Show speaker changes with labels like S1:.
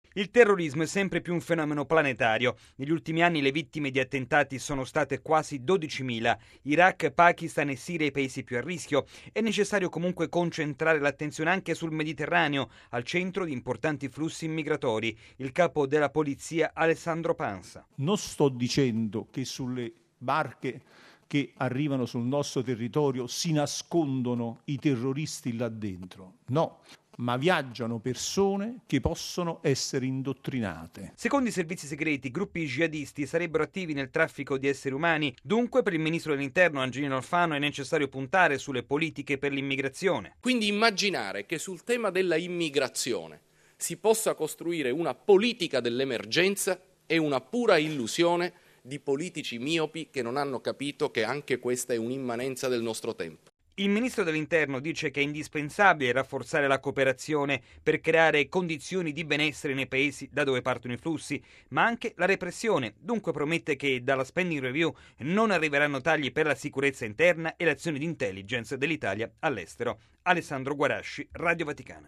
S1: Il terrorismo è sempre più un fenomeno planetario. Negli ultimi anni le vittime di attentati sono state quasi 12.000. Iraq, Pakistan e Siria i paesi più a rischio. È necessario comunque concentrare l'attenzione anche sul Mediterraneo, al centro di importanti flussi migratori. Il capo della polizia Alessandro Pansa.
S2: Non sto dicendo che sulle barche che arrivano sul nostro territorio si nascondono i terroristi là dentro. No. Ma viaggiano persone che possono essere indottrinate.
S1: Secondo i servizi segreti, gruppi jihadisti sarebbero attivi nel traffico di esseri umani. Dunque, per il ministro dell'Interno Angelino Alfano è necessario puntare sulle politiche per l'immigrazione.
S3: Quindi immaginare che sul tema della immigrazione si possa costruire una politica dell'emergenza è una pura illusione di politici miopi che non hanno capito che anche questa è un'immanenza del nostro tempo.
S1: Il ministro dell'Interno dice che è indispensabile rafforzare la cooperazione per creare condizioni di benessere nei paesi da dove partono i flussi, ma anche la repressione. Dunque promette che dalla spending review non arriveranno tagli per la sicurezza interna e l'azione di intelligence dell'Italia all'estero. Alessandro Guarasci, Radio Vaticana.